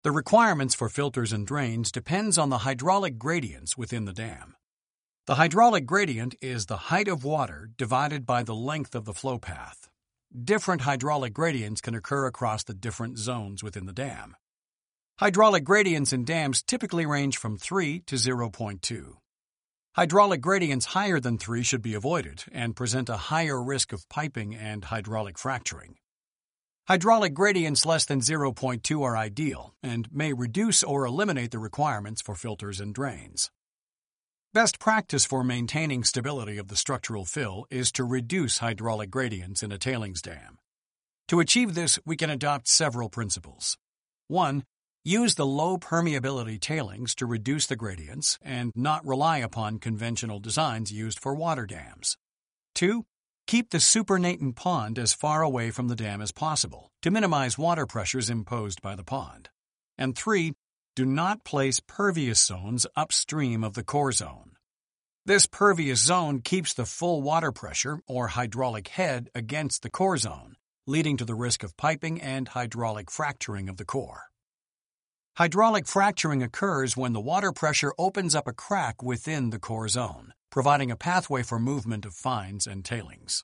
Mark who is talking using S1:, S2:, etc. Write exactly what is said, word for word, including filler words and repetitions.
S1: The requirements for filters and drains depends on the hydraulic gradients within the dam. The hydraulic gradient is the height of water divided by the length of the flow path. Different hydraulic gradients can occur across the different zones within the dam. Hydraulic gradients in dams typically range from three to zero point two. Hydraulic gradients higher than three should be avoided and present a higher risk of piping and hydraulic fracturing. Hydraulic gradients less than zero point two are ideal and may reduce or eliminate the requirements for filters and drains. Best practice for maintaining stability of the structural fill is to reduce hydraulic gradients in a tailings dam. To achieve this, we can adopt several principles. one. Use the low permeability tailings to reduce the gradients and not rely upon conventional designs used for water dams. two. Keep the supernatant pond as far away from the dam as possible to minimize water pressures imposed by the pond. And three. Do not place pervious zones upstream of the core zone. This pervious zone keeps the full water pressure or hydraulic head against the core zone, leading to the risk of piping and hydraulic fracturing of the core. Hydraulic fracturing occurs when the water pressure opens up a crack within the core zone, providing a pathway for movement of fines and tailings.